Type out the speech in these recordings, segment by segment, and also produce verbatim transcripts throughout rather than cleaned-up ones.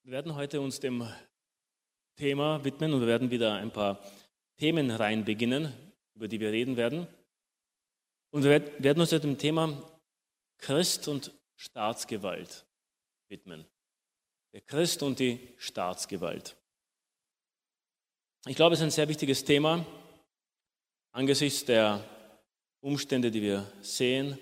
Wir werden heute uns dem Thema widmen und wir werden wieder ein paar Themenreihen beginnen, über die wir reden werden. Und wir werden uns dem Thema Christ und Staatsgewalt widmen. Der Christ und die Staatsgewalt. Ich glaube, es ist ein sehr wichtiges Thema angesichts der Umstände, die wir sehen,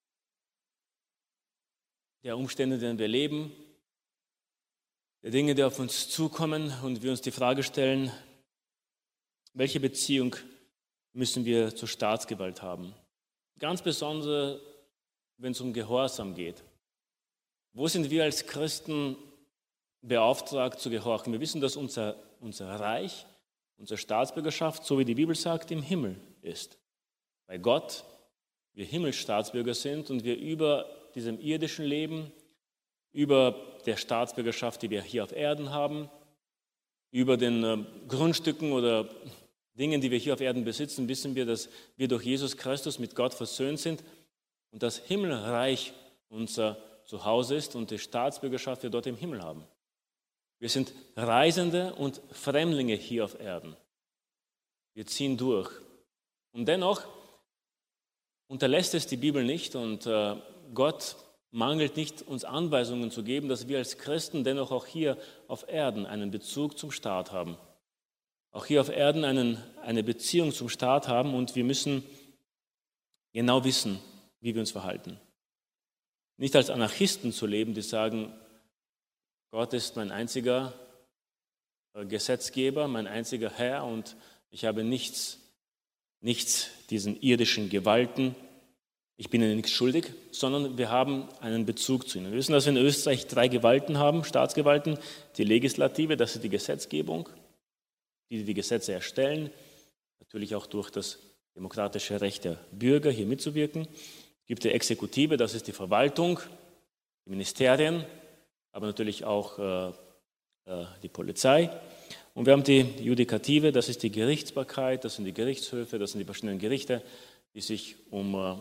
der Umstände, in denen wir leben, der Dinge, die auf uns zukommen und wir uns die Frage stellen, welche Beziehung müssen wir zur Staatsgewalt haben? Ganz besonders, wenn es um Gehorsam geht. Wo sind wir als Christen beauftragt zu gehorchen? Wir wissen, dass unser, unser Reich, unsere Staatsbürgerschaft, so wie die Bibel sagt, im Himmel ist. Bei Gott wir Himmelsstaatsbürger sind und wir über diesem irdischen Leben, über der Staatsbürgerschaft, die wir hier auf Erden haben, über den äh, Grundstücken oder Dingen, die wir hier auf Erden besitzen, wissen wir, dass wir durch Jesus Christus mit Gott versöhnt sind und das Himmelreich unser Zuhause ist und die Staatsbürgerschaft wir dort im Himmel haben. Wir sind Reisende und Fremdlinge hier auf Erden. Wir ziehen durch. Und dennoch unterlässt es die Bibel nicht und äh, Gott mangelt nicht, uns Anweisungen zu geben, dass wir als Christen dennoch auch hier auf Erden einen Bezug zum Staat haben. Auch hier auf Erden einen, eine Beziehung zum Staat haben und wir müssen genau wissen, wie wir uns verhalten. Nicht als Anarchisten zu leben, die sagen, Gott ist mein einziger Gesetzgeber, mein einziger Herr und ich habe nichts, nichts diesen irdischen Gewalten, ich bin ihnen nichts schuldig, sondern wir haben einen Bezug zu ihnen. Wir wissen, dass wir in Österreich drei Gewalten haben, Staatsgewalten, die Legislative, das ist die Gesetzgebung, die die, die Gesetze erstellen, natürlich auch durch das demokratische Recht der Bürger hier mitzuwirken. Es gibt die Exekutive, das ist die Verwaltung, die Ministerien, aber natürlich auch äh, äh, die Polizei. Und wir haben die Judikative, das ist die Gerichtsbarkeit, das sind die Gerichtshöfe, das sind die verschiedenen Gerichte, die sich um äh,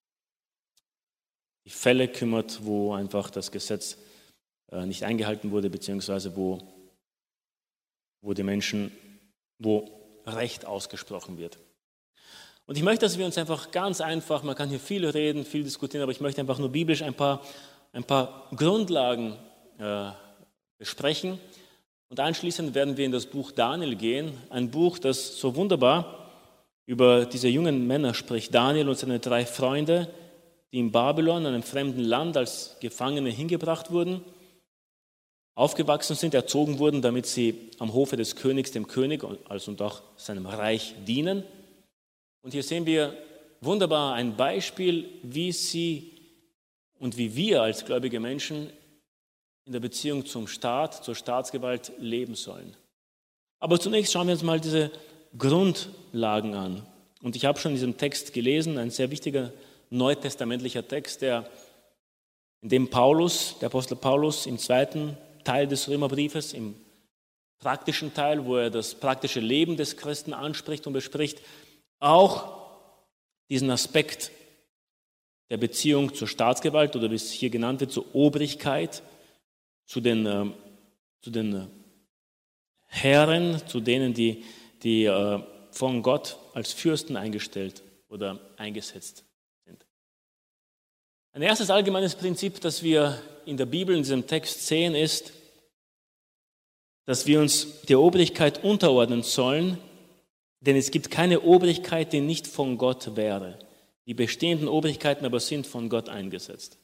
die Fälle kümmert, wo einfach das Gesetz äh, nicht eingehalten wurde, beziehungsweise wo, wo die Menschen, wo Recht ausgesprochen wird. Und ich möchte, dass wir uns einfach ganz einfach, man kann hier viel reden, viel diskutieren, aber ich möchte einfach nur biblisch ein paar, ein paar Grundlagen äh, besprechen. Und anschließend werden wir in das Buch Daniel gehen, ein Buch, das so wunderbar über diese jungen Männer spricht, Daniel und seine drei Freunde, die in Babylon, einem fremden Land, als Gefangene hingebracht wurden, aufgewachsen sind, erzogen wurden, damit sie am Hofe des Königs, dem König, also und auch seinem Reich dienen. Und hier sehen wir wunderbar ein Beispiel, wie sie und wie wir als gläubige Menschen in der Beziehung zum Staat, zur Staatsgewalt leben sollen. Aber zunächst schauen wir uns mal diese Grundlagen an. Und ich habe schon in diesem Text gelesen, ein sehr wichtiger neutestamentlicher Text, der, in dem Paulus, der Apostel Paulus im zweiten Teil des Römerbriefes, im praktischen Teil, wo er das praktische Leben des Christen anspricht und bespricht, auch diesen Aspekt der Beziehung zur Staatsgewalt oder wie es hier genannt wird, zur Obrigkeit, zu den, äh, zu den Herren, zu denen, die, die äh, von Gott als Fürsten eingestellt oder eingesetzt sind. Ein erstes allgemeines Prinzip, das wir in der Bibel, in diesem Text sehen, ist, dass wir uns der Obrigkeit unterordnen sollen, denn es gibt keine Obrigkeit, die nicht von Gott wäre. Die bestehenden Obrigkeiten aber sind von Gott eingesetzt.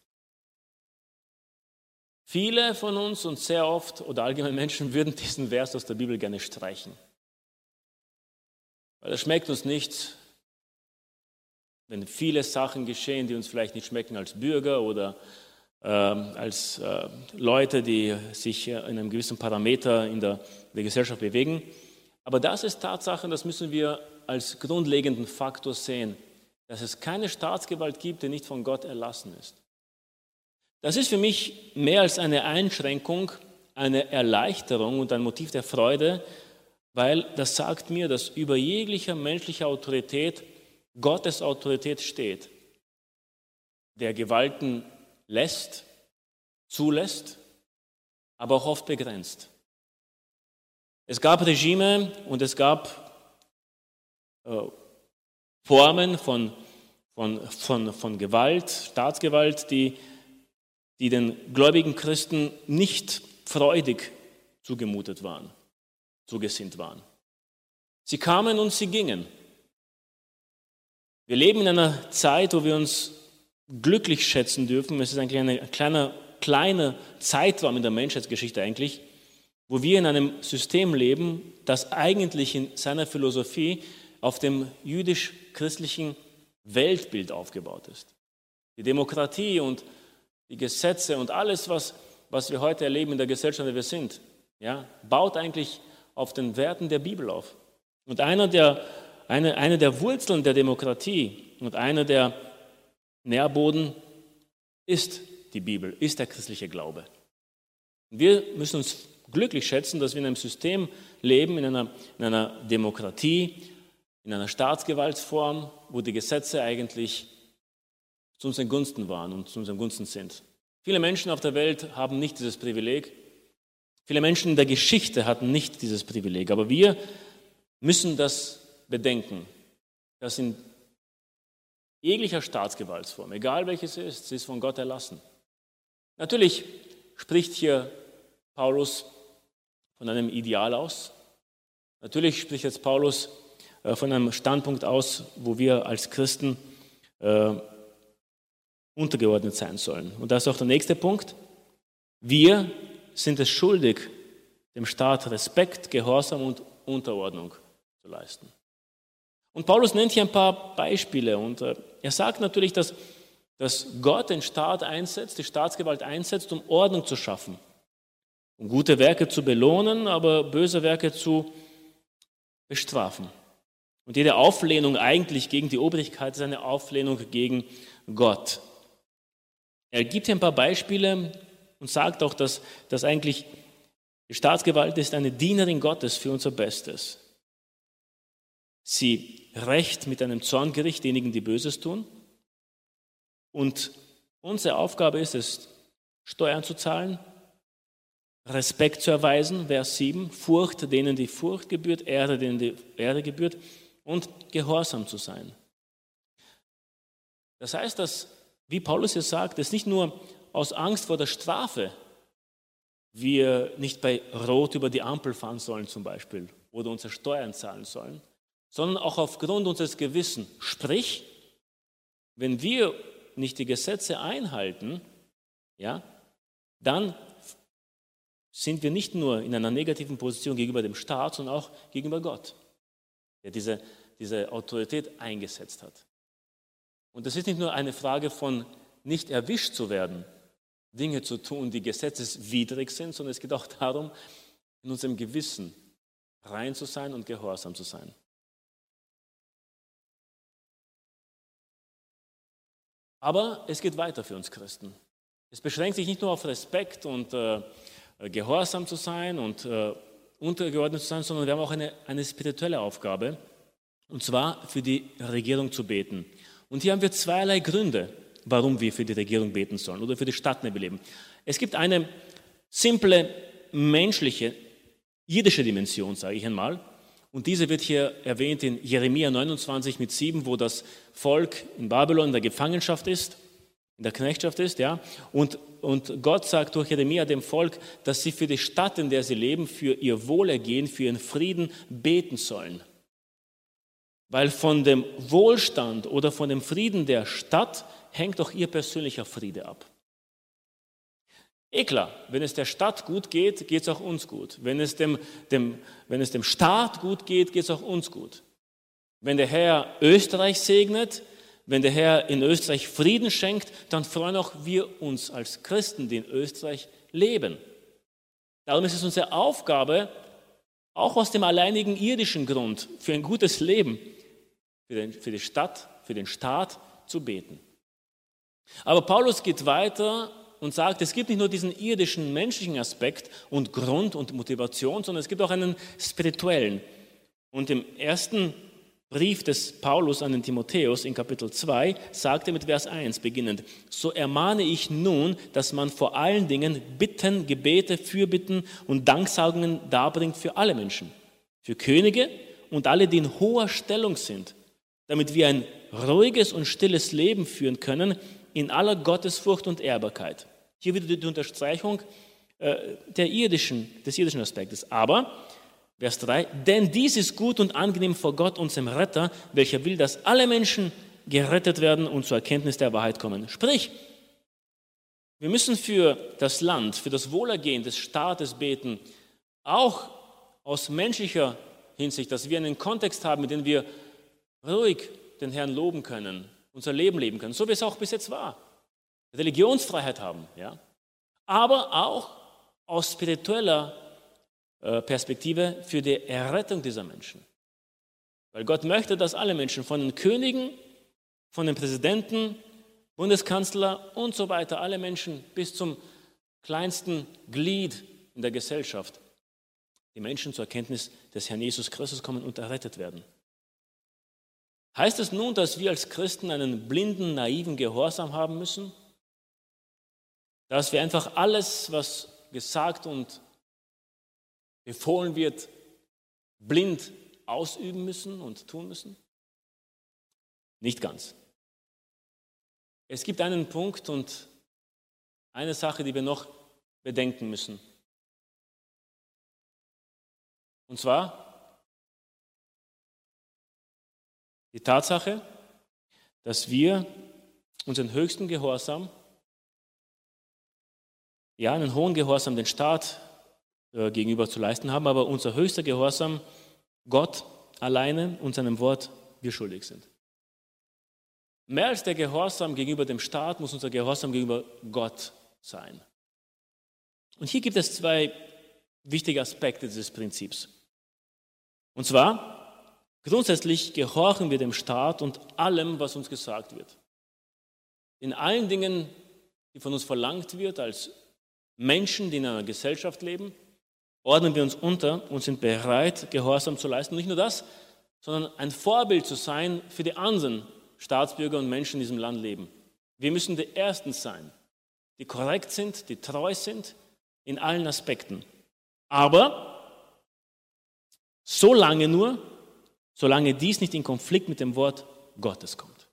Viele von uns und sehr oft oder allgemein Menschen würden diesen Vers aus der Bibel gerne streichen. Weil es schmeckt uns nicht, wenn viele Sachen geschehen, die uns vielleicht nicht schmecken als Bürger oder äh, als äh, Leute, die sich in einem gewissen Parameter in der, in der Gesellschaft bewegen. Aber das ist Tatsache, das müssen wir als grundlegenden Faktor sehen, dass es keine Staatsgewalt gibt, die nicht von Gott erlassen ist. Das ist für mich mehr als eine Einschränkung, eine Erleichterung und ein Motiv der Freude, weil das sagt mir, dass über jeglicher menschlicher Autorität Gottes Autorität steht, der Gewalten lässt, zulässt aber auch oft begrenzt. Es gab Regime und es gab äh, Formen von, von, von, von Gewalt, Staatsgewalt, die, die den gläubigen Christen nicht freudig zugemutet waren, zugesinnt waren. Sie kamen und sie gingen. Wir leben in einer Zeit, wo wir uns glücklich schätzen dürfen. Es ist eigentlich ein kleiner, kleiner Zeitraum in der Menschheitsgeschichte eigentlich, wo wir in einem System leben, das eigentlich in seiner Philosophie auf dem jüdisch-christlichen Weltbild aufgebaut ist. Die Demokratie und die Gesetze und alles, was, was wir heute erleben in der Gesellschaft, in der wir sind, ja, baut eigentlich auf den Werten der Bibel auf. Und einer der, eine, eine der Wurzeln der Demokratie und einer der Nährboden ist die Bibel, ist der christliche Glaube. Wir müssen uns glücklich schätzen, dass wir in einem System leben, in einer, in einer Demokratie, in einer Staatsgewaltsform, wo die Gesetze eigentlich zu unseren Gunsten waren und zu unseren Gunsten sind. Viele Menschen auf der Welt haben nicht dieses Privileg. Viele Menschen in der Geschichte hatten nicht dieses Privileg. Aber wir müssen das bedenken, dass in jeglicher Staatsgewaltsform, egal welches es ist, sie ist von Gott erlassen. Natürlich spricht hier Paulus von einem Ideal aus. Natürlich spricht jetzt Paulus von einem Standpunkt aus, wo wir als Christen äh, untergeordnet sein sollen. Und das ist auch der nächste Punkt. Wir sind es schuldig, dem Staat Respekt, Gehorsam und Unterordnung zu leisten. Und Paulus nennt hier ein paar Beispiele und äh, er sagt natürlich, dass, dass Gott den Staat einsetzt, die Staatsgewalt einsetzt, um Ordnung zu schaffen, um gute Werke zu belohnen, aber böse Werke zu bestrafen. Und jede Auflehnung eigentlich gegen die Obrigkeit ist eine Auflehnung gegen Gott. Er gibt hier ein paar Beispiele und sagt auch, dass, dass eigentlich die Staatsgewalt ist eine Dienerin Gottes für unser Bestes. Sie rächt mit einem Zorngericht diejenigen, die Böses tun. Und unsere Aufgabe ist es, Steuern zu zahlen, Respekt zu erweisen, Vers sieben, Furcht, denen die Furcht gebührt, Ehre, denen die Ehre gebührt und gehorsam zu sein. Das heißt, dass, wie Paulus hier sagt, es nicht nur aus Angst vor der Strafe wir nicht bei Rot über die Ampel fahren sollen zum Beispiel oder unsere Steuern zahlen sollen, sondern auch aufgrund unseres Gewissens. Sprich, wenn wir nicht die Gesetze einhalten, ja, dann sind wir nicht nur in einer negativen Position gegenüber dem Staat, sondern auch gegenüber Gott, der diese, diese Autorität eingesetzt hat. Und das ist nicht nur eine Frage von nicht erwischt zu werden, Dinge zu tun, die gesetzeswidrig sind, sondern es geht auch darum, in unserem Gewissen rein zu sein und gehorsam zu sein. Aber es geht weiter für uns Christen. Es beschränkt sich nicht nur auf Respekt und äh, gehorsam zu sein und äh, untergeordnet zu sein, sondern wir haben auch eine, eine spirituelle Aufgabe, und zwar für die Regierung zu beten. Und hier haben wir zweierlei Gründe, warum wir für die Regierung beten sollen oder für die Stadt, in der wir leben. Es gibt eine simple, menschliche, irdische Dimension, sage ich einmal, und diese wird hier erwähnt in Jeremia neunundzwanzig mit sieben, wo das Volk in Babylon in der Gefangenschaft ist, in der Knechtschaft ist, ja, und, und Gott sagt durch Jeremia dem Volk, dass sie für die Stadt, in der sie leben, für ihr Wohlergehen, für ihren Frieden beten sollen. Weil von dem Wohlstand oder von dem Frieden der Stadt hängt auch ihr persönlicher Friede ab. Eh klar, wenn es der Stadt gut geht, geht es auch uns gut. Wenn es dem, dem, wenn es dem Staat gut geht, geht es auch uns gut. Wenn der Herr Österreich segnet, wenn der Herr in Österreich Frieden schenkt, dann freuen auch wir uns als Christen, die in Österreich leben. Darum ist es unsere Aufgabe, auch aus dem alleinigen irdischen Grund, für ein gutes Leben, für, den, für die Stadt, für den Staat zu beten. Aber Paulus geht weiter und sagt, es gibt nicht nur diesen irdischen, menschlichen Aspekt und Grund und Motivation, sondern es gibt auch einen spirituellen. Und im ersten Brief des Paulus an den Timotheus in Kapitel zwei sagt er mit Vers eins beginnend: So ermahne ich nun, dass man vor allen Dingen Bitten, Gebete, Fürbitten und Danksagungen darbringt für alle Menschen, für Könige und alle, die in hoher Stellung sind, damit wir ein ruhiges und stilles Leben führen können in aller Gottesfurcht und Ehrbarkeit. Hier wieder die Unterstreichung äh, der irdischen, des irdischen Aspektes. Aber Vers drei, denn dies ist gut und angenehm vor Gott, unserem Retter, welcher will, dass alle Menschen gerettet werden und zur Erkenntnis der Wahrheit kommen. Sprich, wir müssen für das Land, für das Wohlergehen des Staates beten, auch aus menschlicher Hinsicht, dass wir einen Kontext haben, mit dem wir ruhig den Herrn loben können, unser Leben leben können, so wie es auch bis jetzt war. Religionsfreiheit haben, ja. Aber auch aus spiritueller Perspektive für die Errettung dieser Menschen. Weil Gott möchte, dass alle Menschen, von den Königen, von den Präsidenten, Bundeskanzler und so weiter, alle Menschen bis zum kleinsten Glied in der Gesellschaft, die Menschen zur Erkenntnis des Herrn Jesus Christus kommen und errettet werden. Heißt es nun, dass wir als Christen einen blinden, naiven Gehorsam haben müssen? Dass wir einfach alles, was gesagt und befohlen wird, blind ausüben müssen und tun müssen? Nicht ganz. Es gibt einen Punkt und eine Sache, die wir noch bedenken müssen. Und zwar die Tatsache, dass wir unseren höchsten Gehorsam, ja, einen hohen Gehorsam den Staat gegenüber zu leisten haben, aber unser höchster Gehorsam Gott alleine und seinem Wort wir schuldig sind. Mehr als der Gehorsam gegenüber dem Staat muss unser Gehorsam gegenüber Gott sein. Und hier gibt es zwei wichtige Aspekte dieses Prinzips. Und zwar, grundsätzlich gehorchen wir dem Staat und allem, was uns gesagt wird. In allen Dingen, die von uns verlangt wird, als Menschen, die in einer Gesellschaft leben, ordnen wir uns unter und sind bereit, Gehorsam zu leisten. Und nicht nur das, sondern ein Vorbild zu sein für die anderen Staatsbürger und Menschen, die in diesem Land leben. Wir müssen die Ersten sein, die korrekt sind, die treu sind in allen Aspekten. Aber solange nur, solange dies nicht in Konflikt mit dem Wort Gottes kommt.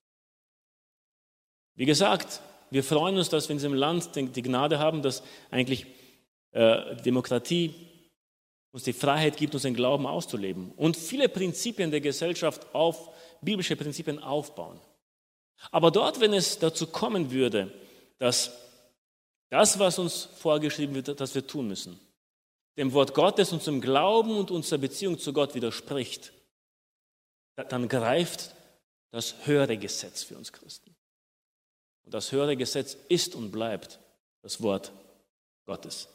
Wie gesagt, wir freuen uns, dass wir in diesem Land die Gnade haben, dass eigentlich äh, Demokratie uns die Freiheit gibt, unseren Glauben auszuleben und viele Prinzipien der Gesellschaft auf biblische Prinzipien aufbauen. Aber dort, wenn es dazu kommen würde, dass das, was uns vorgeschrieben wird, dass wir tun müssen, dem Wort Gottes, unserem Glauben und unserer Beziehung zu Gott widerspricht, dann greift das höhere Gesetz für uns Christen. Und das höhere Gesetz ist und bleibt das Wort Gottes.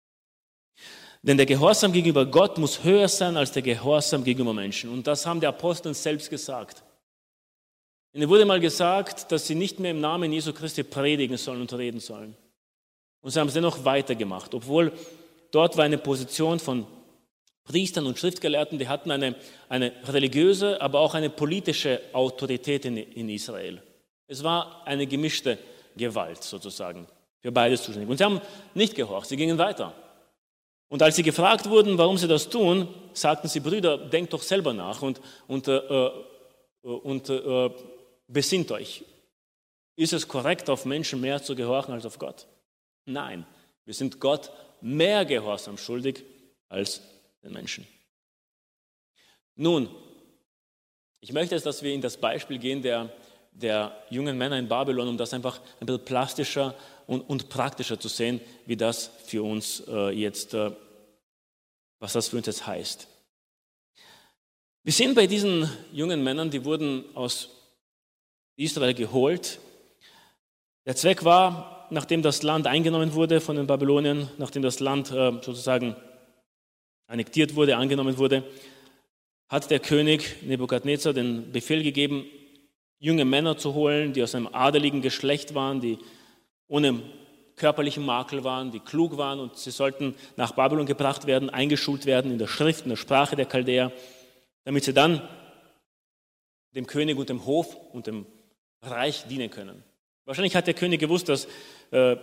Denn der Gehorsam gegenüber Gott muss höher sein als der Gehorsam gegenüber Menschen. Und das haben die Apostel selbst gesagt. Ihnen wurde mal gesagt, dass sie nicht mehr im Namen Jesu Christi predigen sollen und reden sollen. Und sie haben es dennoch weitergemacht, obwohl dort war eine Position von Priestern und Schriftgelehrten, die hatten eine, eine religiöse, aber auch eine politische Autorität in, in Israel. Es war eine gemischte Gewalt sozusagen, für beides zuständig. Und sie haben nicht gehorcht, sie gingen weiter. Und als sie gefragt wurden, warum sie das tun, sagten sie: Brüder, denkt doch selber nach und, und, äh, und äh, besinnt euch. Ist es korrekt, auf Menschen mehr zu gehorchen als auf Gott? Nein, wir sind Gott mehr Gehorsam schuldig als den Menschen. Nun, ich möchte jetzt, dass wir in das Beispiel gehen der, der jungen Männer in Babylon, um das einfach ein bisschen plastischer und, und praktischer zu sehen, wie das für uns äh, jetzt, äh, was das für uns jetzt heißt. Wir sehen bei diesen jungen Männern, die wurden aus Israel geholt. Der Zweck war, nachdem das Land eingenommen wurde von den Babyloniern, nachdem das Land äh, sozusagen annektiert wurde, angenommen wurde, hat der König Nebukadnezar den Befehl gegeben, junge Männer zu holen, die aus einem adeligen Geschlecht waren, die ohne körperlichen Makel waren, die klug waren, und sie sollten nach Babylon gebracht werden, eingeschult werden in der Schrift, in der Sprache der Chaldäer, damit sie dann dem König und dem Hof und dem Reich dienen können. Wahrscheinlich hat der König gewusst, dass äh,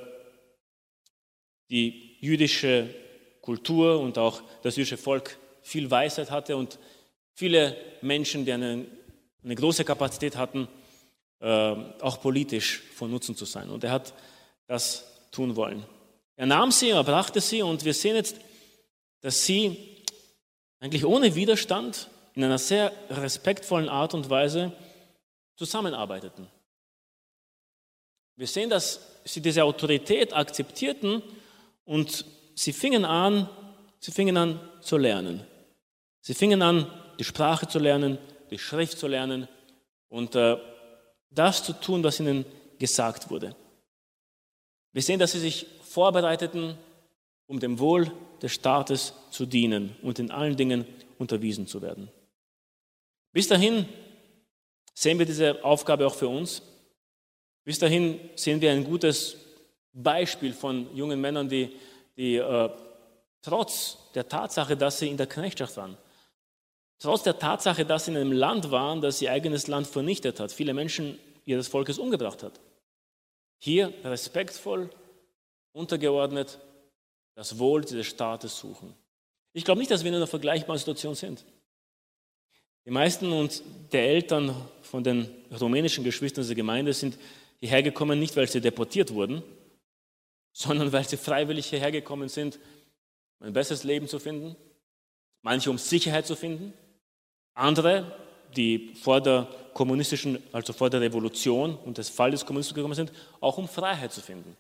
die jüdische Kultur und auch das jüdische Volk viel Weisheit hatte und viele Menschen, die eine, eine große Kapazität hatten, äh, auch politisch von Nutzen zu sein. Und er hat das tun wollen. Er nahm sie, er brachte sie und wir sehen jetzt, dass sie eigentlich ohne Widerstand in einer sehr respektvollen Art und Weise zusammenarbeiteten. Wir sehen, dass sie diese Autorität akzeptierten und sie fingen an, sie fingen an zu lernen. Sie fingen an, die Sprache zu lernen, die Schrift zu lernen und äh, das zu tun, was ihnen gesagt wurde. Wir sehen, dass sie sich vorbereiteten, um dem Wohl des Staates zu dienen und in allen Dingen unterwiesen zu werden. Bis dahin sehen wir diese Aufgabe auch für uns. Bis dahin sehen wir ein gutes Beispiel von jungen Männern, die, die äh, trotz der Tatsache, dass sie in der Knechtschaft waren, trotz der Tatsache, dass sie in einem Land waren, das ihr eigenes Land vernichtet hat, viele Menschen ihres Volkes umgebracht hat, hier respektvoll, untergeordnet das Wohl dieses Staates suchen. Ich glaube nicht, dass wir in einer vergleichbaren Situation sind. Die meisten und der Eltern von den rumänischen Geschwistern dieser Gemeinde sind hierher gekommen, nicht weil sie deportiert wurden, sondern weil sie freiwillig hierher gekommen sind, um ein besseres Leben zu finden, manche um Sicherheit zu finden, andere, die vor der kommunistischen, also vor der Revolution und des Fall des Kommunismus gekommen sind, auch um Freiheit zu finden.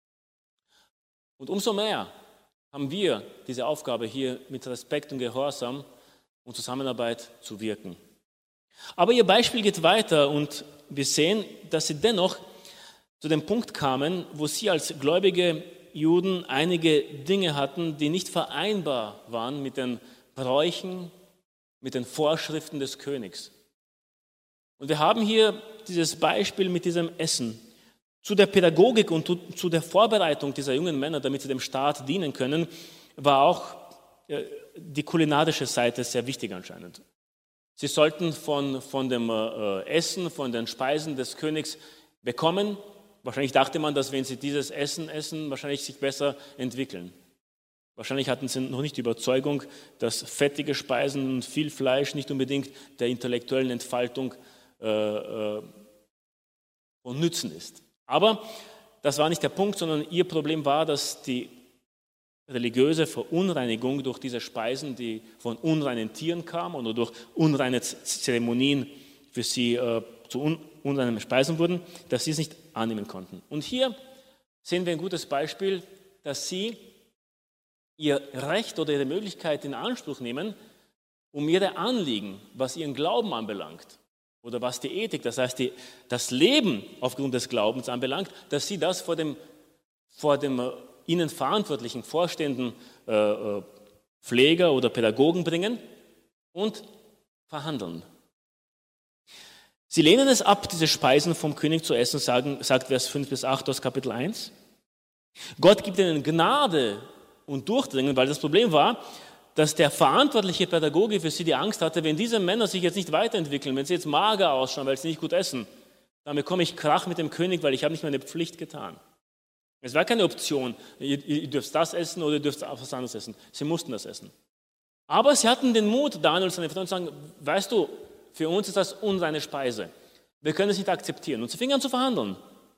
Und umso mehr haben wir diese Aufgabe, hier mit Respekt und Gehorsam und Zusammenarbeit zu wirken. Aber ihr Beispiel geht weiter und wir sehen, dass sie dennoch zu dem Punkt kamen, wo sie als gläubige Juden einige Dinge hatten, die nicht vereinbar waren mit den Bräuchen, mit den Vorschriften des Königs. Und wir haben hier dieses Beispiel mit diesem Essen. Zu der Pädagogik und zu der Vorbereitung dieser jungen Männer, damit sie dem Staat dienen können, war auch die kulinarische Seite sehr wichtig anscheinend. Sie sollten von, von dem äh, Essen, von den Speisen des Königs bekommen. Wahrscheinlich dachte man, dass wenn sie dieses Essen essen, wahrscheinlich sich besser entwickeln. Wahrscheinlich hatten sie noch nicht die Überzeugung, dass fettige Speisen und viel Fleisch nicht unbedingt der intellektuellen Entfaltung äh, äh, von Nützen ist. Aber das war nicht der Punkt, sondern ihr Problem war, dass die religiöse Verunreinigung durch diese Speisen, die von unreinen Tieren kamen oder durch unreine Zeremonien für sie äh, zu un unreinen Speisen wurden, dass sie es nicht annehmen konnten. Und hier sehen wir ein gutes Beispiel, dass sie ihr Recht oder ihre Möglichkeit in Anspruch nehmen, um ihre Anliegen, was ihren Glauben anbelangt, oder was die Ethik, das heißt die, das Leben aufgrund des Glaubens anbelangt, dass sie das vor dem, vor dem äh, ihnen verantwortlichen, vorstehenden äh, Pfleger oder Pädagogen bringen und verhandeln. Sie lehnen es ab, diese Speisen vom König zu essen, sagen, sagt Vers fünf bis acht aus Kapitel eins. Gott gibt ihnen Gnade und Durchdringen, weil das Problem war, dass der verantwortliche Pädagoge für sie die Angst hatte, wenn diese Männer sich jetzt nicht weiterentwickeln, wenn sie jetzt mager ausschauen, weil sie nicht gut essen, dann bekomme ich Krach mit dem König, weil ich habe nicht meine Pflicht getan. Es war keine Option, ihr, ihr dürft das essen oder ihr dürft was anderes essen. Sie mussten das essen. Aber sie hatten den Mut, Daniel und seine Freunde zu sagen, weißt du, für uns ist das unreine Speise. Wir können es nicht akzeptieren. Und sie fingen an zu verhandeln.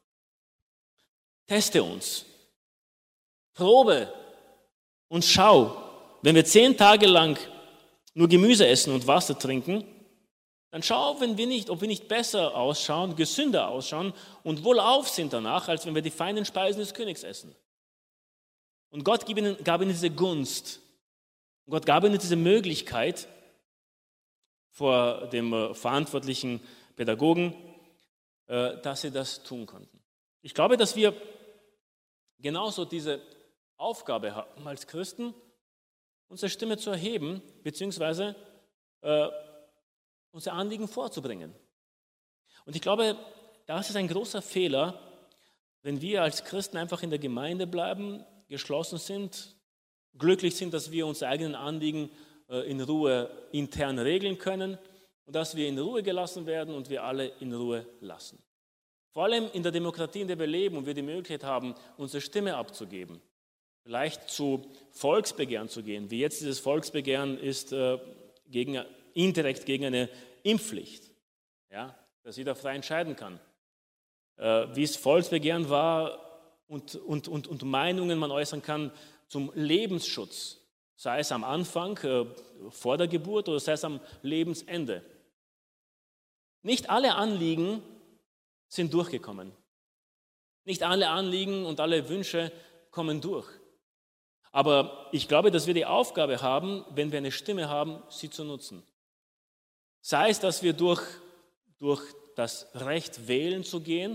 Teste uns. Probe und schau. Wenn wir zehn Tage lang nur Gemüse essen und Wasser trinken, dann schau, wenn wir nicht, ob wir nicht besser ausschauen, gesünder ausschauen und wohlauf sind danach, als wenn wir die feinen Speisen des Königs essen. Und Gott gab ihnen, gab ihnen diese Gunst. Und Gott gab ihnen diese Möglichkeit vor dem äh, verantwortlichen Pädagogen, äh, dass sie das tun konnten. Ich glaube, dass wir genauso diese Aufgabe haben als Christen, unsere Stimme zu erheben, beziehungsweise äh, unsere Anliegen vorzubringen. Und ich glaube, das ist ein großer Fehler, wenn wir als Christen einfach in der Gemeinde bleiben, geschlossen sind, glücklich sind, dass wir unsere eigenen Anliegen äh, in Ruhe intern regeln können und dass wir in Ruhe gelassen werden und wir alle in Ruhe lassen. Vor allem in der Demokratie, in der wir leben und wir die Möglichkeit haben, unsere Stimme abzugeben, vielleicht zu Volksbegehren zu gehen, wie jetzt dieses Volksbegehren ist äh, gegen, indirekt gegen eine Impfpflicht, ja, dass jeder frei entscheiden kann. Äh, wie es Volksbegehren war und, und, und, und Meinungen man äußern kann zum Lebensschutz, sei es am Anfang, äh, vor der Geburt oder sei es am Lebensende. Nicht alle Anliegen sind durchgekommen. Nicht alle Anliegen und alle Wünsche kommen durch. Aber ich glaube, dass wir die Aufgabe haben, wenn wir eine Stimme haben, sie zu nutzen. Sei es, dass wir durch, durch das Recht wählen zu gehen,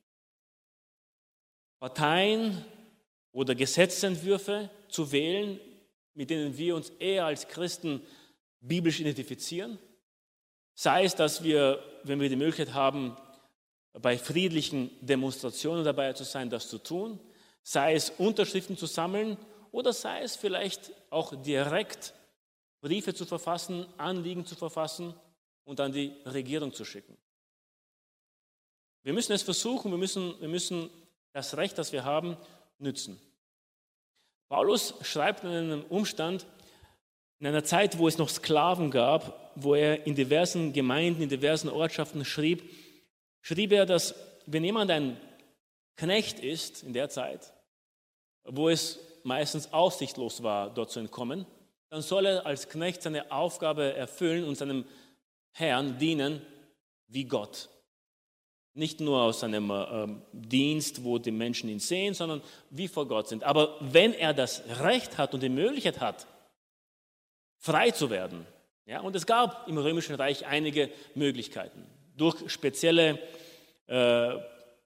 Parteien oder Gesetzentwürfe zu wählen, mit denen wir uns eher als Christen biblisch identifizieren. Sei es, dass wir, wenn wir die Möglichkeit haben, bei friedlichen Demonstrationen dabei zu sein, das zu tun, sei es Unterschriften zu sammeln oder sei es vielleicht auch direkt Briefe zu verfassen, Anliegen zu verfassen und an die Regierung zu schicken. Wir müssen es versuchen, wir müssen, wir müssen das Recht, das wir haben, nützen. Paulus schreibt in einem Umstand, in einer Zeit, wo es noch Sklaven gab, wo er in diversen Gemeinden, in diversen Ortschaften schrieb, schrieb er, dass wenn jemand ein Knecht ist in der Zeit, wo es meistens aussichtslos war, dort zu entkommen, dann soll er als Knecht seine Aufgabe erfüllen und seinem Herrn dienen wie Gott. Nicht nur aus einem äh, Dienst, wo die Menschen ihn sehen, sondern wie vor Gott sind. Aber wenn er das Recht hat und die Möglichkeit hat, frei zu werden, ja, und es gab im Römischen Reich einige Möglichkeiten, durch spezielle äh,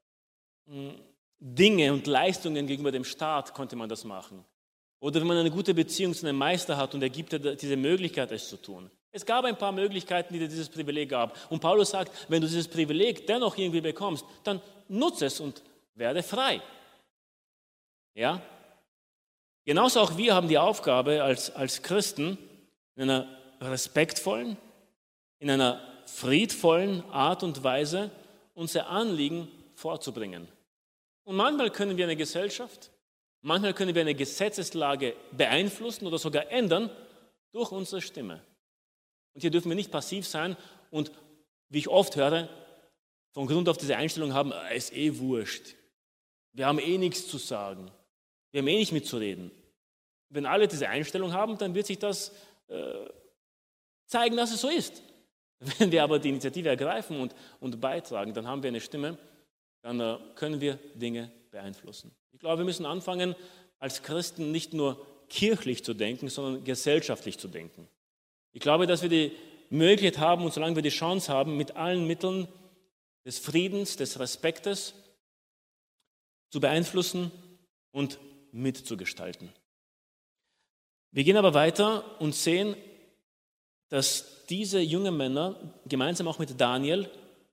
Dinge und Leistungen gegenüber dem Staat konnte man das machen. Oder wenn man eine gute Beziehung zu einem Meister hat und er gibt dir diese Möglichkeit, es zu tun. Es gab ein paar Möglichkeiten, die dir dieses Privileg gab. Und Paulus sagt, wenn du dieses Privileg dennoch irgendwie bekommst, dann nutze es und werde frei. Ja? Genauso auch wir haben die Aufgabe als, als Christen, in einer respektvollen, in einer friedvollen Art und Weise unsere Anliegen vorzubringen. Und manchmal können wir eine Gesellschaft, manchmal können wir eine Gesetzeslage beeinflussen oder sogar ändern durch unsere Stimme. Und hier dürfen wir nicht passiv sein und, wie ich oft höre, von Grund auf diese Einstellung haben, es ist eh wurscht. Wir haben eh nichts zu sagen. Wir haben eh nicht mitzureden. Wenn alle diese Einstellung haben, dann wird sich das äh, zeigen, dass es so ist. Wenn wir aber die Initiative ergreifen und, und beitragen, dann haben wir eine Stimme, dann äh, können wir Dinge beeinflussen. Ich glaube, wir müssen anfangen, als Christen nicht nur kirchlich zu denken, sondern gesellschaftlich zu denken. Ich glaube, dass wir die Möglichkeit haben und solange wir die Chance haben, mit allen Mitteln des Friedens, des Respektes zu beeinflussen und mitzugestalten. Wir gehen aber weiter und sehen, dass diese jungen Männer, gemeinsam auch mit Daniel,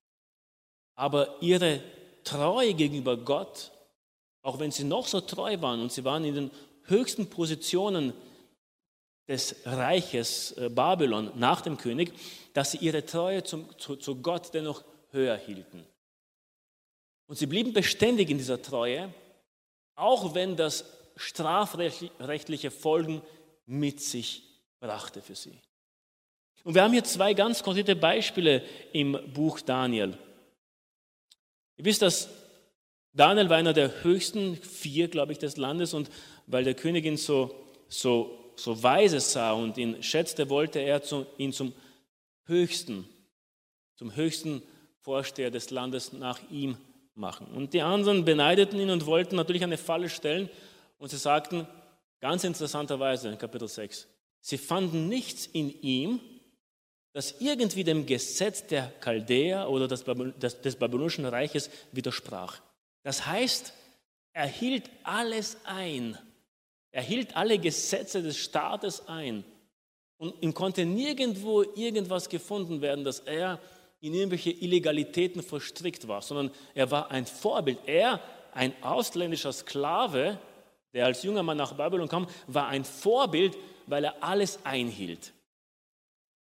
aber ihre Treue gegenüber Gott, auch wenn sie noch so treu waren und sie waren in den höchsten Positionen des Reiches Babylon nach dem König, dass sie ihre Treue zum, zu, zu Gott dennoch höher hielten. Und sie blieben beständig in dieser Treue, auch wenn das strafrechtliche Folgen mit sich brachte für sie. Und wir haben hier zwei ganz konkrete Beispiele im Buch Daniel. Ihr wisst, dass Daniel war einer der höchsten vier, glaube ich, des Landes und weil der Königin so, so so weise sah und ihn schätzte, wollte er zu, ihn zum höchsten, zum höchsten Vorsteher des Landes nach ihm machen. Und die anderen beneideten ihn und wollten natürlich eine Falle stellen und sie sagten, ganz interessanterweise in Kapitel sechs, sie fanden nichts in ihm, das irgendwie dem Gesetz der Chaldäer oder des, des, des Babylonischen Reiches widersprach. Das heißt, er hielt alles ein. Er hielt alle Gesetze des Staates ein und ihm konnte nirgendwo irgendwas gefunden werden, dass er in irgendwelche Illegalitäten verstrickt war, sondern er war ein Vorbild. Er, ein ausländischer Sklave, der als junger Mann nach Babylon kam, war ein Vorbild, weil er alles einhielt.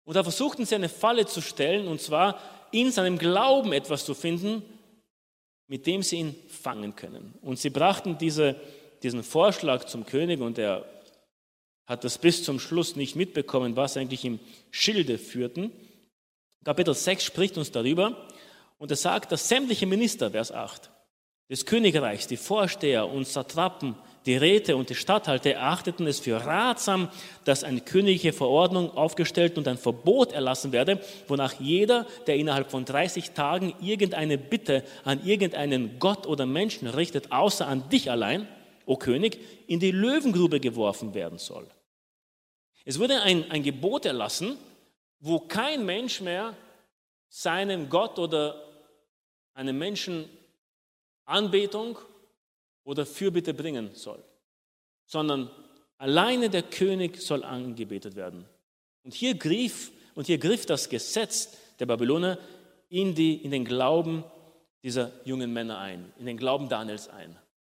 Und da versuchten sie eine Falle zu stellen, und zwar in seinem Glauben etwas zu finden, mit dem sie ihn fangen können. Und sie brachten diese, diesen Vorschlag zum König, und er hat das bis zum Schluss nicht mitbekommen, was sie eigentlich im Schilde führten. Kapitel sechs spricht uns darüber, und er sagt, dass sämtliche Minister, Vers acht, des Königreichs, die Vorsteher und Satrapen, die Räte und die Statthalter erachteten es für ratsam, dass eine königliche Verordnung aufgestellt und ein Verbot erlassen werde, wonach jeder, der innerhalb von dreißig Tagen irgendeine Bitte an irgendeinen Gott oder Menschen richtet, außer an dich allein, o König, in die Löwengrube geworfen werden soll. Es wurde ein, ein Gebot erlassen, wo kein Mensch mehr seinem Gott oder einem Menschen Anbetung oder Fürbitte bringen soll, sondern alleine der König soll angebetet werden. Und hier griff, und hier griff das Gesetz der Babyloner in, die, in den Glauben dieser jungen Männer ein, in den Glauben Daniels ein.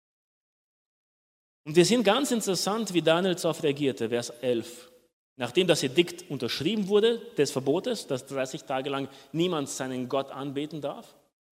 Und wir sehen ganz interessant, wie Daniel darauf reagierte, Vers elf. Nachdem das Edikt unterschrieben wurde, des Verbotes, dass dreißig Tage lang niemand seinen Gott anbeten darf,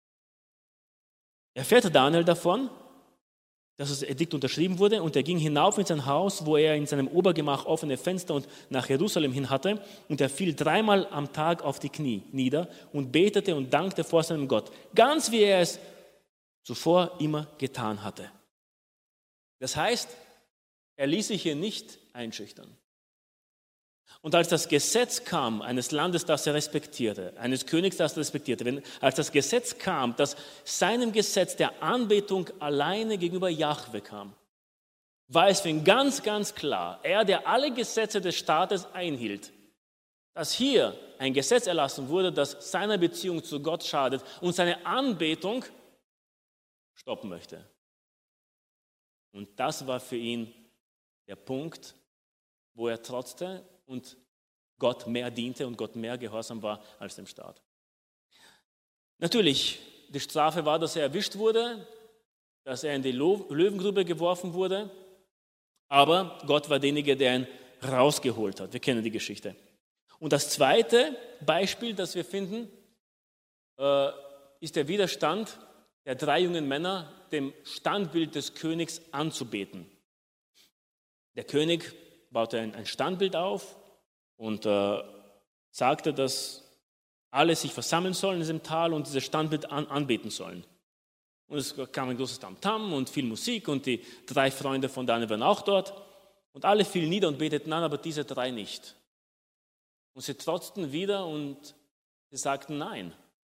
erfährt Daniel davon, dass das Edikt unterschrieben wurde, und er ging hinauf in sein Haus, wo er in seinem Obergemach offene Fenster und nach Jerusalem hin hatte, und er fiel dreimal am Tag auf die Knie nieder und betete und dankte vor seinem Gott, ganz wie er es zuvor immer getan hatte. Das heißt, er ließ sich hier nicht einschüchtern. Und als das Gesetz kam, eines Landes, das er respektierte, eines Königs, das er respektierte, wenn, als das Gesetz kam, dass seinem Gesetz der Anbetung alleine gegenüber Jahwe kam, war es für ihn ganz, ganz klar, er, der alle Gesetze des Staates einhielt, dass hier ein Gesetz erlassen wurde, das seiner Beziehung zu Gott schadet und seine Anbetung stoppen möchte. Und das war für ihn der Punkt, wo er trotzte und Gott mehr diente und Gott mehr gehorsam war als dem Staat. Natürlich, die Strafe war, dass er erwischt wurde, dass er in die Löwengrube geworfen wurde, aber Gott war derjenige, der ihn rausgeholt hat. Wir kennen die Geschichte. Und das zweite Beispiel, das wir finden, ist der Widerstand der drei jungen Männer, dem Standbild des Königs anzubeten. Der König baute ein Standbild auf und äh, sagte, dass alle sich versammeln sollen in diesem Tal und dieses Standbild an, anbeten sollen. Und es kam ein großes Tamtam und viel Musik, und die drei Freunde von Daniel waren auch dort, und alle fielen nieder und beteten an, aber diese drei nicht. Und sie trotzten wieder und sie sagten nein.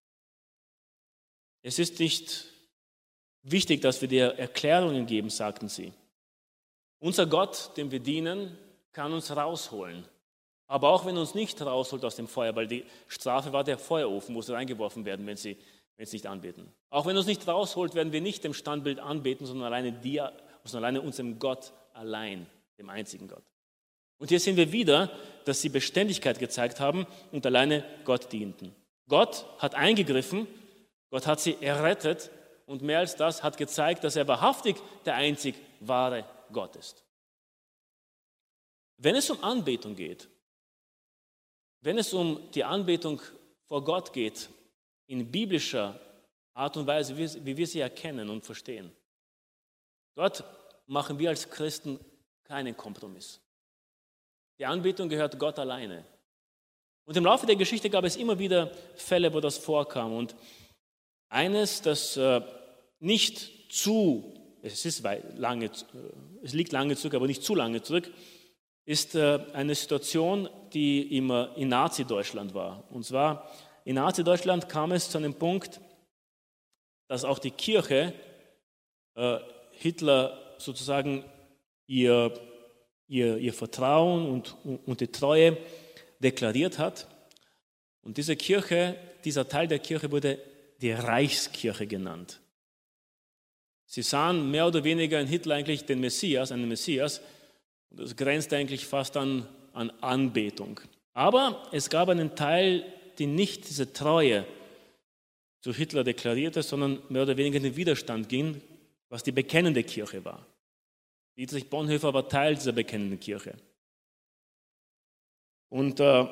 Es ist nicht wichtig, dass wir dir Erklärungen geben, sagten sie. Unser Gott, dem wir dienen, kann uns rausholen. Aber auch wenn er uns nicht rausholt aus dem Feuer, weil die Strafe war der Feuerofen, wo sie reingeworfen werden, wenn sie, wenn sie nicht anbeten. Auch wenn er uns nicht rausholt, werden wir nicht dem Standbild anbeten, sondern alleine dir, sondern alleine unserem Gott allein, dem einzigen Gott. Und hier sehen wir wieder, dass sie Beständigkeit gezeigt haben und alleine Gott dienten. Gott hat eingegriffen, Gott hat sie errettet, und mehr als das hat gezeigt, dass er wahrhaftig der einzig wahre Gott ist. Wenn es um Anbetung geht, wenn es um die Anbetung vor Gott geht, in biblischer Art und Weise, wie wir sie erkennen und verstehen, dort machen wir als Christen keinen Kompromiss. Die Anbetung gehört Gott alleine. Und im Laufe der Geschichte gab es immer wieder Fälle, wo das vorkam. Und eines, das äh, nicht zu, es, ist lange, es liegt lange zurück, aber nicht zu lange zurück, ist äh, eine Situation, die immer in Nazi-Deutschland war. Und zwar in Nazi-Deutschland kam es zu einem Punkt, dass auch die Kirche äh, Hitler sozusagen ihr, ihr, ihr Vertrauen und, und die Treue deklariert hat. Und diese Kirche, dieser Teil der Kirche wurde die Reichskirche genannt. Sie sahen mehr oder weniger in Hitler eigentlich den Messias, einen Messias, und das grenzt eigentlich fast an, an Anbetung. Aber es gab einen Teil, die nicht diese Treue zu Hitler deklarierte, sondern mehr oder weniger in den Widerstand ging, was die bekennende Kirche war. Dietrich Bonhoeffer war Teil dieser bekennenden Kirche. Und äh,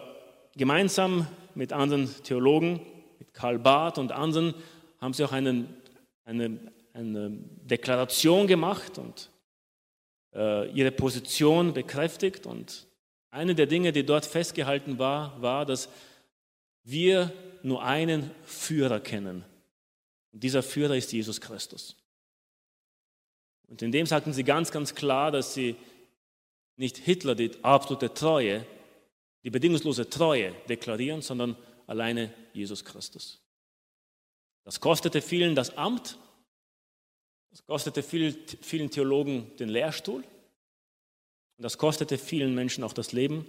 gemeinsam mit anderen Theologen, mit Karl Barth und anderen, haben sie auch einen, eine, eine Deklaration gemacht und äh, ihre Position bekräftigt. Und eine der Dinge, die dort festgehalten war, war, dass wir nur einen Führer kennen. Und dieser Führer ist Jesus Christus. Und in dem sagten sie ganz, ganz klar, dass sie nicht Hitler die absolute Treue, die bedingungslose Treue deklarieren, sondern alleine Jesus Christus. Das kostete vielen das Amt, das kostete vielen Theologen den Lehrstuhl und das kostete vielen Menschen auch das Leben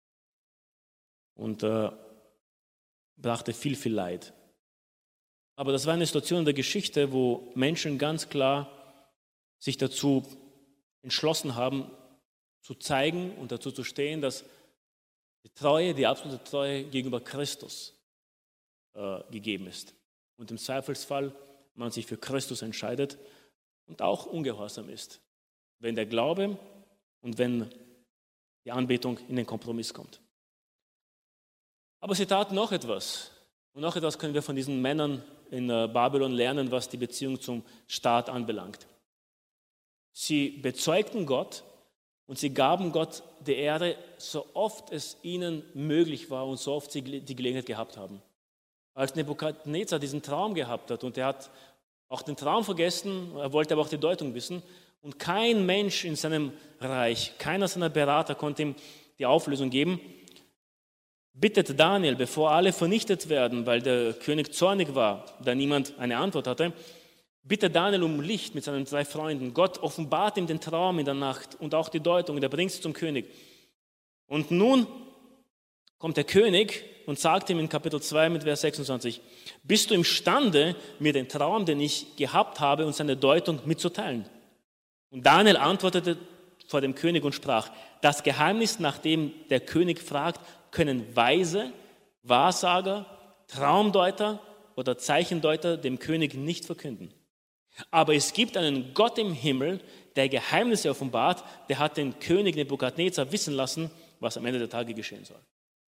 und äh, brachte viel, viel Leid. Aber das war eine Situation in der Geschichte, wo Menschen ganz klar sich dazu entschlossen haben, zu zeigen und dazu zu stehen, dass die Treue, die absolute Treue gegenüber Christus äh, gegeben ist. Und im Zweifelsfall man sich für Christus entscheidet und auch ungehorsam ist, wenn der Glaube und wenn die Anbetung in den Kompromiss kommt. Aber sie taten noch etwas. Und noch etwas können wir von diesen Männern in Babylon lernen, was die Beziehung zum Staat anbelangt. Sie bezeugten Gott und sie gaben Gott die Ehre, so oft es ihnen möglich war und so oft sie die Gelegenheit gehabt haben. Als Nebukadnezar diesen Traum gehabt hat und er hat auch den Traum vergessen, er wollte aber auch die Deutung wissen und kein Mensch in seinem Reich, keiner seiner Berater konnte ihm die Auflösung geben, bittet Daniel, bevor alle vernichtet werden, weil der König zornig war, da niemand eine Antwort hatte, bittet Daniel um Licht mit seinen drei Freunden. Gott offenbart ihm den Traum in der Nacht und auch die Deutung und er bringt sie zum König. Und nun kommt der König und sagt ihm in Kapitel zwei mit Vers sechsundzwanzig, bist du imstande, mir den Traum, den ich gehabt habe, und seine Deutung mitzuteilen? Und Daniel antwortete vor dem König und sprach, das Geheimnis, nach dem der König fragt, können Weise, Wahrsager, Traumdeuter oder Zeichendeuter dem König nicht verkünden. Aber es gibt einen Gott im Himmel, der Geheimnisse offenbart, der hat den König Nebukadnezar wissen lassen, was am Ende der Tage geschehen soll.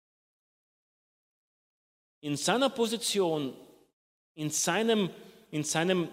In seiner Position, in, seinem, in, seinem,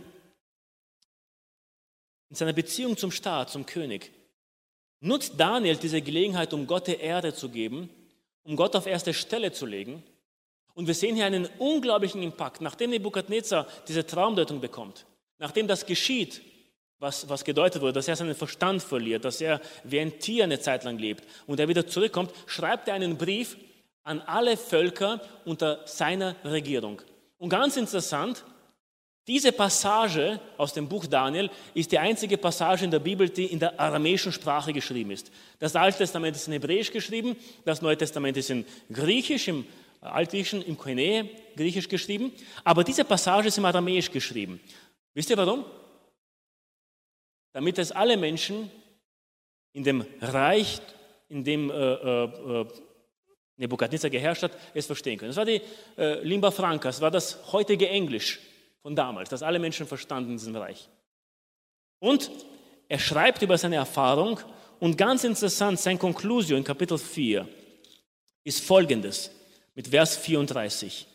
in seiner Beziehung zum Staat, zum König, nutzt Daniel diese Gelegenheit, um Gott die Ehre zu geben, um Gott auf erste Stelle zu legen. Und wir sehen hier einen unglaublichen Impact, nachdem Nebukadnezar diese Traumdeutung bekommt, nachdem das geschieht, was, was gedeutet wurde, dass er seinen Verstand verliert, dass er wie ein Tier eine Zeit lang lebt und er wieder zurückkommt, schreibt er einen Brief an alle Völker unter seiner Regierung. Und ganz interessant, diese Passage aus dem Buch Daniel ist die einzige Passage in der Bibel, die in der aramäischen Sprache geschrieben ist. Das Alte Testament ist in Hebräisch geschrieben, das Neue Testament ist in Griechisch, im Altgriechischen, im Koine, Griechisch geschrieben, aber diese Passage ist im Aramäisch geschrieben. Wisst ihr warum? Damit es alle Menschen in dem Reich, in dem äh, äh, Nebukadnezar geherrscht hat, es verstehen können. Das war die äh, Lingua Franca, das war das heutige Englisch von damals, das alle Menschen verstanden in diesem Reich. Und er schreibt über seine Erfahrung und ganz interessant, sein Conclusio in Kapitel vier ist folgendes, mit Vers vierunddreißig.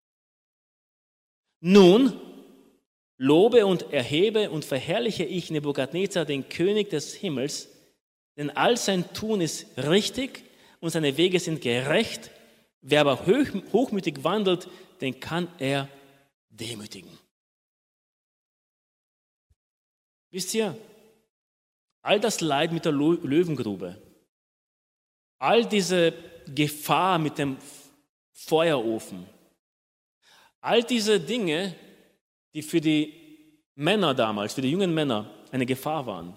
Nun lobe und erhebe und verherrliche ich Nebukadnezar, den König des Himmels, denn all sein Tun ist richtig und seine Wege sind gerecht. Wer aber hochmütig wandelt, den kann er demütigen. Wisst ihr, all das Leid mit der Löwengrube, all diese Gefahr mit dem Feuerofen, all diese Dinge, die für die Männer damals, für die jungen Männer eine Gefahr waren,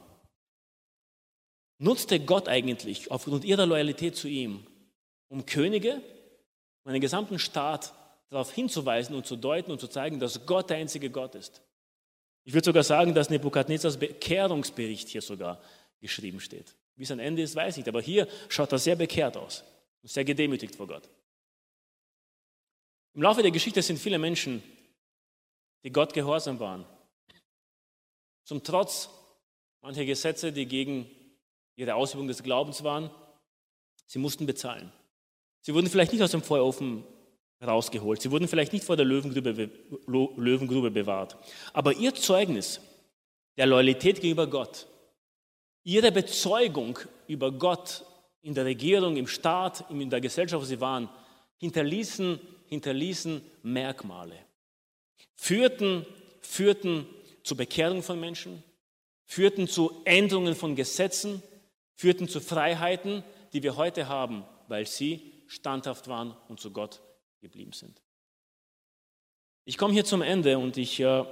nutzte Gott eigentlich aufgrund ihrer Loyalität zu ihm, um Könige und einen gesamten Staat darauf hinzuweisen und zu deuten und zu zeigen, dass Gott der einzige Gott ist. Ich würde sogar sagen, dass Nebukadnezars Bekehrungsbericht hier sogar geschrieben steht. Wie sein Ende ist, weiß ich nicht, aber hier schaut er sehr bekehrt aus und sehr gedemütigt vor Gott. Im Laufe der Geschichte sind viele Menschen, die Gott gehorsam waren, zum Trotz mancher Gesetze, die gegen ihre Ausübung des Glaubens waren, sie mussten bezahlen. Sie wurden vielleicht nicht aus dem Feuerofen rausgeholt. Sie wurden vielleicht nicht vor der Löwengrube, Löwengrube bewahrt. Aber ihr Zeugnis der Loyalität gegenüber Gott, ihre Bezeugung über Gott in der Regierung, im Staat, in der Gesellschaft, wo sie waren, hinterließen, hinterließen Merkmale. Führten, führten zur Bekehrung von Menschen, führten zu Änderungen von Gesetzen, führten zu Freiheiten, die wir heute haben, weil sie standhaft waren und zu Gott geblieben sind. Ich komme hier zum Ende und ich äh,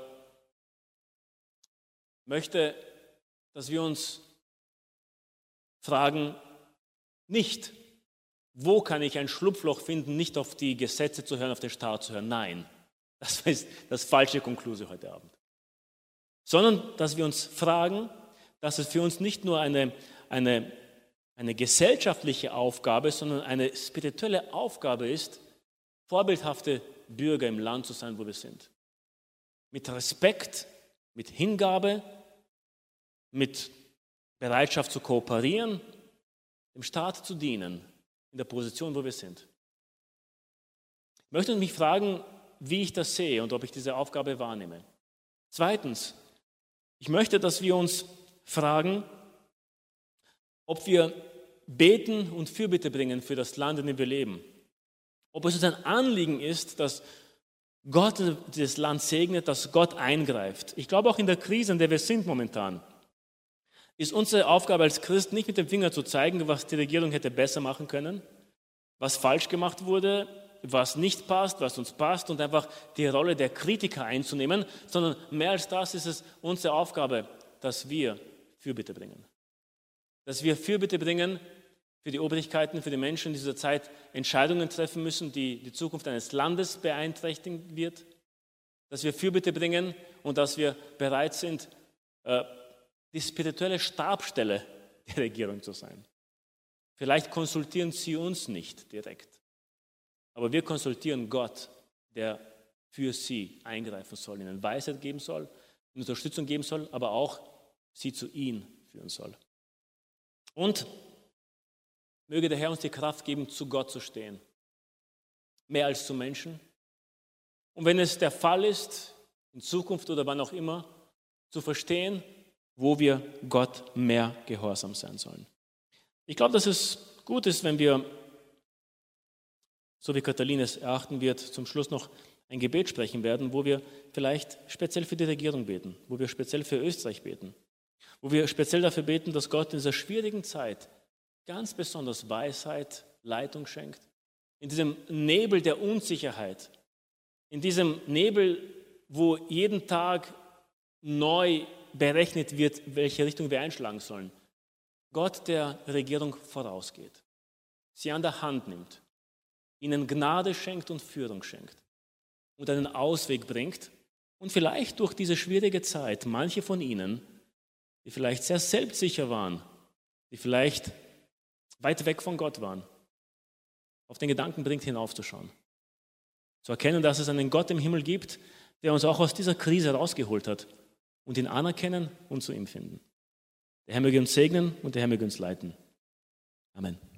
möchte, dass wir uns fragen, nicht, wo kann ich ein Schlupfloch finden, nicht auf die Gesetze zu hören, auf den Staat zu hören. Nein, das ist das falsche Konklusion heute Abend. Sondern, dass wir uns fragen, dass es für uns nicht nur eine, eine, eine gesellschaftliche Aufgabe, sondern eine spirituelle Aufgabe ist, vorbildhafte Bürger im Land zu sein, wo wir sind. Mit Respekt, mit Hingabe, mit Bereitschaft zu kooperieren, dem Staat zu dienen, in der Position, wo wir sind. Ich möchte mich fragen, wie ich das sehe und ob ich diese Aufgabe wahrnehme. Zweitens, ich möchte, dass wir uns fragen, ob wir beten und Fürbitte bringen für das Land, in dem wir leben. Ob es uns ein Anliegen ist, dass Gott dieses Land segnet, dass Gott eingreift. Ich glaube, auch in der Krise, in der wir sind momentan, ist unsere Aufgabe als Christen nicht mit dem Finger zu zeigen, was die Regierung hätte besser machen können, was falsch gemacht wurde, was nicht passt, was uns passt und einfach die Rolle der Kritiker einzunehmen, sondern mehr als das ist es unsere Aufgabe, dass wir Fürbitte bringen. Dass wir Fürbitte bringen für die Obrigkeiten, für die Menschen in dieser Zeit Entscheidungen treffen müssen, die die Zukunft eines Landes beeinträchtigen wird. Dass wir Fürbitte bringen und dass wir bereit sind, die spirituelle Stabsstelle der Regierung zu sein. Vielleicht konsultieren sie uns nicht direkt, aber wir konsultieren Gott, der für sie eingreifen soll, ihnen Weisheit geben soll, Unterstützung geben soll, aber auch sie zu ihm führen soll. Und möge der Herr uns die Kraft geben, zu Gott zu stehen, mehr als zu Menschen. Und wenn es der Fall ist, in Zukunft oder wann auch immer, zu verstehen, wo wir Gott mehr gehorsam sein sollen. Ich glaube, dass es gut ist, wenn wir, so wie Katharina es erachten wird, zum Schluss noch ein Gebet sprechen werden, wo wir vielleicht speziell für die Regierung beten, wo wir speziell für Österreich beten, wo wir speziell dafür beten, dass Gott in dieser schwierigen Zeit ganz besonders Weisheit, Leitung schenkt, in diesem Nebel der Unsicherheit, in diesem Nebel, wo jeden Tag neu berechnet wird, welche Richtung wir einschlagen sollen. Gott der Regierung vorausgeht, sie an der Hand nimmt, ihnen Gnade schenkt und Führung schenkt und einen Ausweg bringt und vielleicht durch diese schwierige Zeit manche von ihnen, die vielleicht sehr selbstsicher waren, die vielleicht weit weg von Gott waren, auf den Gedanken bringt, hinaufzuschauen. Zu erkennen, dass es einen Gott im Himmel gibt, der uns auch aus dieser Krise rausgeholt hat und ihn anerkennen und zu ihm finden. Der Herr möge uns segnen und der Herr möge uns leiten. Amen.